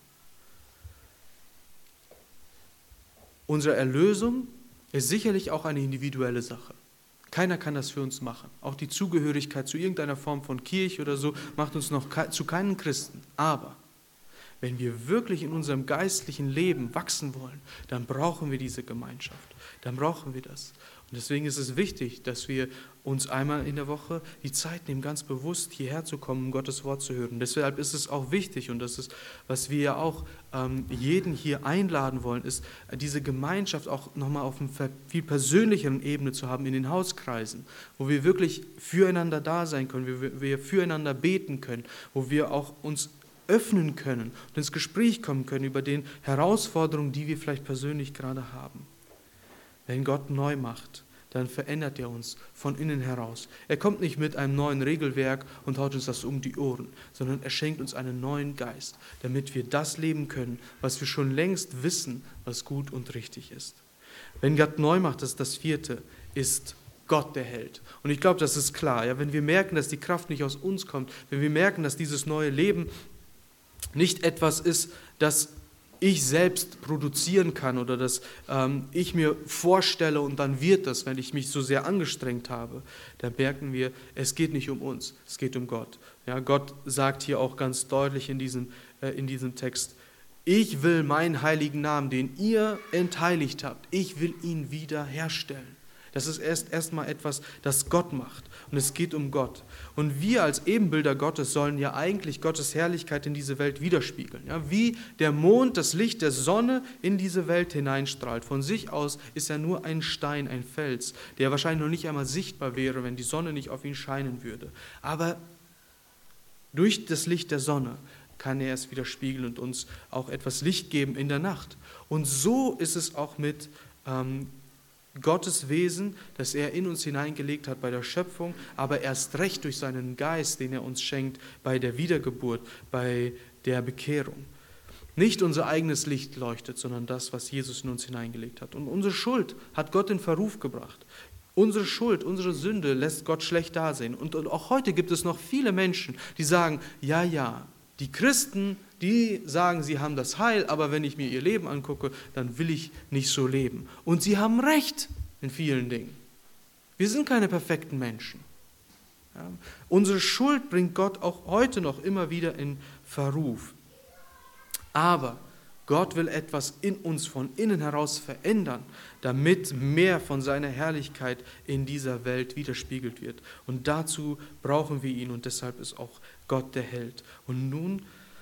Unsere Erlösung ist sicherlich auch eine individuelle Sache. Keiner kann das für uns machen. Auch die Zugehörigkeit zu irgendeiner Form von Kirche oder so macht uns noch zu keinen Christen. Aber wenn wir wirklich in unserem geistlichen Leben wachsen wollen, dann brauchen wir diese Gemeinschaft. Dann brauchen wir das. Und deswegen ist es wichtig, dass wir uns einmal in der Woche die Zeit nehmen, ganz bewusst hierher zu kommen, um Gottes Wort zu hören. Deshalb ist es auch wichtig, und das ist, was wir ja auch ähm, jeden hier einladen wollen, ist, diese Gemeinschaft auch nochmal auf einer viel persönlicheren Ebene zu haben in den Hauskreisen, wo wir wirklich füreinander da sein können, wo wir, wir füreinander beten können, wo wir auch uns öffnen können und ins Gespräch kommen können über den Herausforderungen, die wir vielleicht persönlich gerade haben. Wenn Gott neu macht, dann verändert er uns von innen heraus. Er kommt nicht mit einem neuen Regelwerk und haut uns das um die Ohren, sondern er schenkt uns einen neuen Geist, damit wir das leben können, was wir schon längst wissen, was gut und richtig ist. Wenn Gott neu macht, das ist das vierte, ist Gott der Held. Und ich glaube, das ist klar. Ja, wenn wir merken, dass die Kraft nicht aus uns kommt, wenn wir merken, dass dieses neue Leben nicht etwas ist, das ich selbst produzieren kann oder das ähm, ich mir vorstelle und dann wird das, wenn ich mich so sehr angestrengt habe, dann merken wir, es geht nicht um uns, es geht um Gott. Ja, Gott sagt hier auch ganz deutlich in diesem, äh, in diesem Text, ich will meinen heiligen Namen, den ihr entheiligt habt, ich will ihn wiederherstellen. Das ist erst erstmal etwas, das Gott macht. Und es geht um Gott. Und wir als Ebenbilder Gottes sollen ja eigentlich Gottes Herrlichkeit in diese Welt widerspiegeln. Ja, wie der Mond das Licht der Sonne in diese Welt hineinstrahlt. Von sich aus ist er nur ein Stein, ein Fels, der wahrscheinlich noch nicht einmal sichtbar wäre, wenn die Sonne nicht auf ihn scheinen würde. Aber durch das Licht der Sonne kann er es widerspiegeln und uns auch etwas Licht geben in der Nacht. Und so ist es auch mit ähm, Gottes Wesen, das er in uns hineingelegt hat bei der Schöpfung, aber erst recht durch seinen Geist, den er uns schenkt bei der Wiedergeburt, bei der Bekehrung. Nicht unser eigenes Licht leuchtet, sondern das, was Jesus in uns hineingelegt hat. Und unsere Schuld hat Gott in Verruf gebracht. Unsere Schuld, unsere Sünde lässt Gott schlecht dasehen. Und auch heute gibt es noch viele Menschen, die sagen, ja, ja, die Christen, die sagen, sie haben das Heil, aber wenn ich mir ihr Leben angucke, dann will ich nicht so leben. Und sie haben recht in vielen Dingen. Wir sind keine perfekten Menschen. Ja, unsere Schuld bringt Gott auch heute noch immer wieder in Verruf. Aber Gott will etwas in uns von innen heraus verändern, damit mehr von seiner Herrlichkeit in dieser Welt widerspiegelt wird. Und dazu brauchen wir ihn und deshalb ist auch Gott der Held. Und nun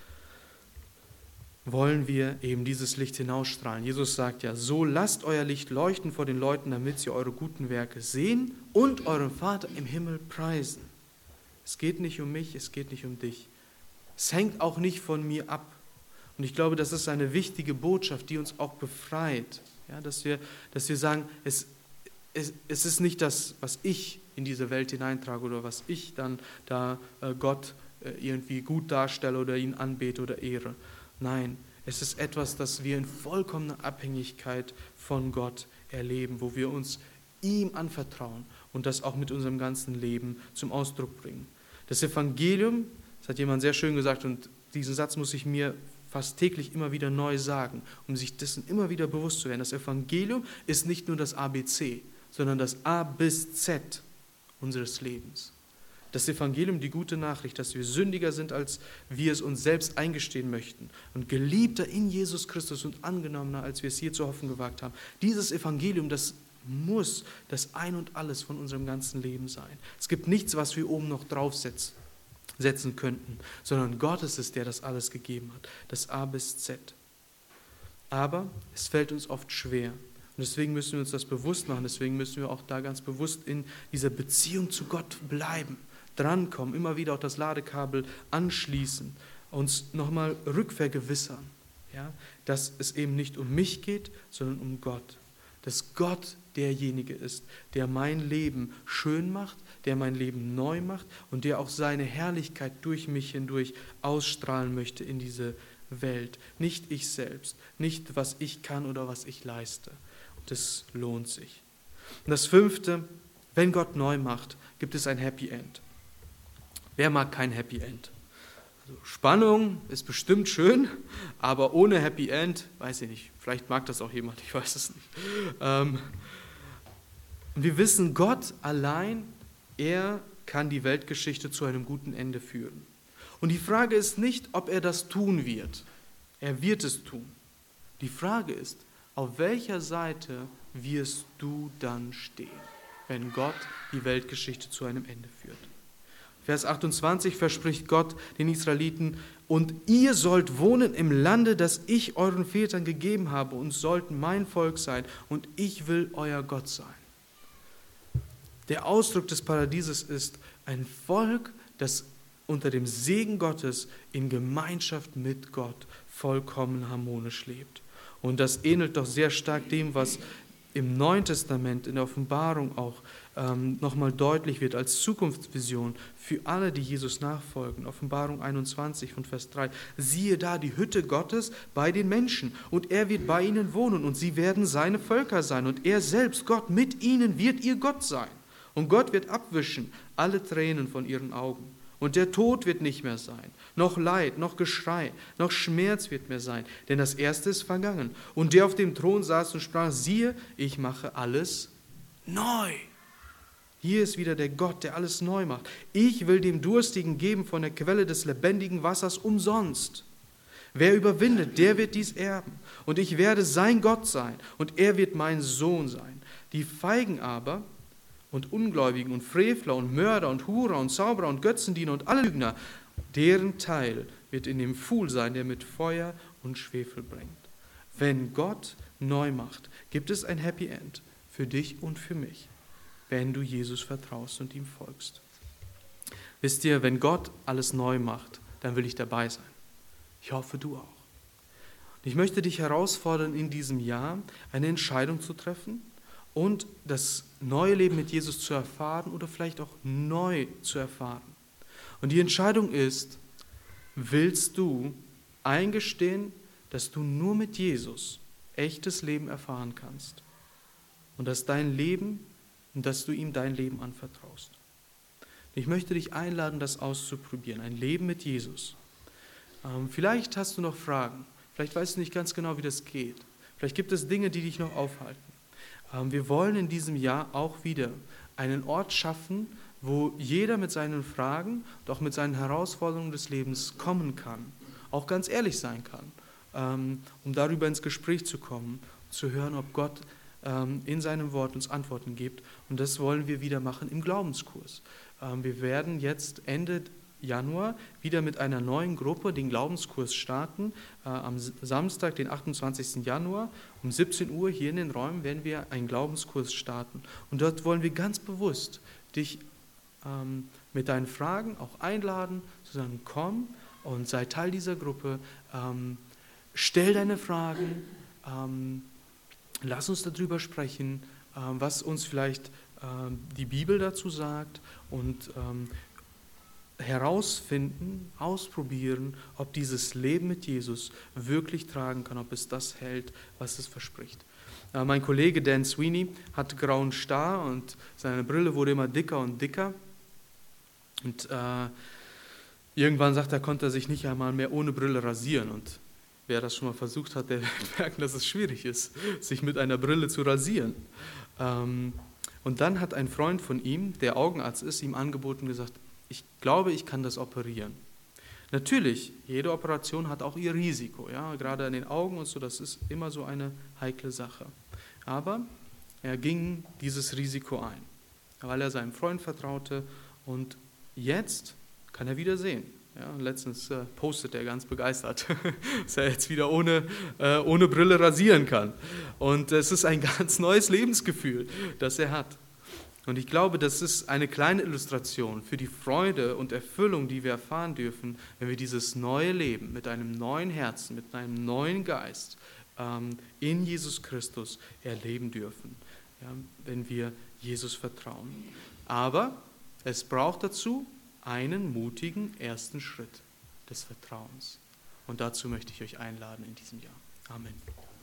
wollen wir eben dieses Licht hinausstrahlen. Jesus sagt ja, so lasst euer Licht leuchten vor den Leuten, damit sie eure guten Werke sehen und euren Vater im Himmel preisen. Es geht nicht um mich, es geht nicht um dich. Es hängt auch nicht von mir ab. Und ich glaube, das ist eine wichtige Botschaft, die uns auch befreit. Ja, dass wir, dass wir sagen, es, es, es ist nicht das, was ich in diese Welt hineintrage oder was ich dann da äh, Gott äh, irgendwie gut darstelle oder ihn anbete oder ehre. Nein, es ist etwas, das wir in vollkommener Abhängigkeit von Gott erleben, wo wir uns ihm anvertrauen und das auch mit unserem ganzen Leben zum Ausdruck bringen. Das Evangelium, das hat jemand sehr schön gesagt und diesen Satz muss ich mir fast täglich immer wieder neu sagen, um sich dessen immer wieder bewusst zu werden. Das Evangelium ist nicht nur das A B C, sondern das A bis Z unseres Lebens. Das Evangelium, die gute Nachricht, dass wir sündiger sind, als wir es uns selbst eingestehen möchten und geliebter in Jesus Christus und angenommener, als wir es hier zu hoffen gewagt haben. Dieses Evangelium, das muss das Ein und Alles von unserem ganzen Leben sein. Es gibt nichts, was wir oben noch draufsetzen setzen könnten, sondern Gott ist es, der das alles gegeben hat, das A bis Z. Aber es fällt uns oft schwer und deswegen müssen wir uns das bewusst machen, deswegen müssen wir auch da ganz bewusst in dieser Beziehung zu Gott bleiben, drankommen, immer wieder auch das Ladekabel anschließen, uns nochmal rückvergewissern, ja, dass es eben nicht um mich geht, sondern um Gott. Dass Gott derjenige ist, der mein Leben schön macht, der mein Leben neu macht und der auch seine Herrlichkeit durch mich hindurch ausstrahlen möchte in diese Welt. Nicht ich selbst, nicht was ich kann oder was ich leiste. Und das lohnt sich. Und das Fünfte, wenn Gott neu macht, gibt es ein Happy End. Wer mag kein Happy End? Also Spannung ist bestimmt schön, aber ohne Happy End, weiß ich nicht, vielleicht mag das auch jemand, ich weiß es nicht. Ähm, wir wissen, Gott allein, er kann die Weltgeschichte zu einem guten Ende führen. Und die Frage ist nicht, ob er das tun wird. Er wird es tun. Die Frage ist, auf welcher Seite wirst du dann stehen, wenn Gott die Weltgeschichte zu einem Ende führt? Vers achtundzwanzig verspricht Gott den Israeliten, und ihr sollt wohnen im Lande, das ich euren Vätern gegeben habe und sollt mein Volk sein und ich will euer Gott sein. Der Ausdruck des Paradieses ist ein Volk, das unter dem Segen Gottes in Gemeinschaft mit Gott vollkommen harmonisch lebt. Und das ähnelt doch sehr stark dem, was im Neuen Testament, in der Offenbarung auch ähm, nochmal deutlich wird als Zukunftsvision für alle, die Jesus nachfolgen. Offenbarung einundzwanzig von Vers drei. Siehe da die Hütte Gottes bei den Menschen und er wird bei ihnen wohnen und sie werden seine Völker sein und er selbst, Gott, mit ihnen wird ihr Gott sein. Und Gott wird abwischen alle Tränen von ihren Augen. Und der Tod wird nicht mehr sein, noch Leid, noch Geschrei, noch Schmerz wird mehr sein, denn das Erste ist vergangen. Und der auf dem Thron saß und sprach, siehe, ich mache alles neu. Hier ist wieder der Gott, der alles neu macht. Ich will dem Durstigen geben von der Quelle des lebendigen Wassers umsonst. Wer überwindet, der wird dies erben. Und ich werde sein Gott sein und er wird mein Sohn sein. Die Feigen aber und Ungläubigen und Frevler und Mörder und Hurer und Zauberer und Götzendiener und alle Lügner, deren Teil wird in dem Pfuhl sein, der mit Feuer und Schwefel bringt. Wenn Gott neu macht, gibt es ein Happy End für dich und für mich, wenn du Jesus vertraust und ihm folgst. Wisst ihr, wenn Gott alles neu macht, dann will ich dabei sein. Ich hoffe, du auch. Ich möchte dich herausfordern, in diesem Jahr eine Entscheidung zu treffen und das neue Leben mit Jesus zu erfahren oder vielleicht auch neu zu erfahren. Und die Entscheidung ist, willst du eingestehen, dass du nur mit Jesus echtes Leben erfahren kannst und dass dein Leben und dass du ihm dein Leben anvertraust. Ich möchte dich einladen, das auszuprobieren, ein Leben mit Jesus. Ähm, vielleicht hast du noch Fragen, vielleicht weißt du nicht ganz genau, wie das geht. Vielleicht gibt es Dinge, die dich noch aufhalten. Ähm, wir wollen in diesem Jahr auch wieder einen Ort schaffen, wo jeder mit seinen Fragen und auch mit seinen Herausforderungen des Lebens kommen kann, auch ganz ehrlich sein kann. ähm, um darüber ins Gespräch zu kommen, zu hören, ob Gott ähm, in seinem Wort uns Antworten gibt. Und das wollen wir wieder machen im Glaubenskurs. Ähm, wir werden jetzt Ende Januar wieder mit einer neuen Gruppe den Glaubenskurs starten. Äh, am Samstag, den achtundzwanzigsten Januar um siebzehn Uhr hier in den Räumen werden wir einen Glaubenskurs starten. Und dort wollen wir ganz bewusst dich ähm, mit deinen Fragen auch einladen, zu sagen, komm und sei Teil dieser Gruppe, ähm, stell deine Fragen, ähm, lass uns darüber sprechen, ähm, was uns vielleicht ähm, die Bibel dazu sagt und ähm, herausfinden, ausprobieren, ob dieses Leben mit Jesus wirklich tragen kann, ob es das hält, was es verspricht. Äh, mein Kollege Dan Sweeney hatte grauen Star und seine Brille wurde immer dicker und dicker. Und äh, irgendwann sagt er, konnte er sich nicht einmal mehr ohne Brille rasieren. Und wer das schon mal versucht hat, der wird merken, dass es schwierig ist, sich mit einer Brille zu rasieren. Ähm, und dann hat ein Freund von ihm, der Augenarzt ist, ihm angeboten und gesagt, ich glaube, ich kann das operieren. Natürlich, jede Operation hat auch ihr Risiko, ja, gerade an den Augen und so, das ist immer so eine heikle Sache. Aber er ging dieses Risiko ein, weil er seinem Freund vertraute und jetzt kann er wieder sehen. Ja, letztens äh, postet er ganz begeistert, dass er jetzt wieder ohne, äh, ohne Brille rasieren kann. Und es ist ein ganz neues Lebensgefühl, das er hat. Und ich glaube, das ist eine kleine Illustration für die Freude und Erfüllung, die wir erfahren dürfen, wenn wir dieses neue Leben mit einem neuen Herzen, mit einem neuen Geist ähm, in Jesus Christus erleben dürfen, ja, wenn wir Jesus vertrauen. Aber es braucht dazu einen mutigen ersten Schritt des Vertrauens. Und dazu möchte ich euch einladen in diesem Jahr. Amen.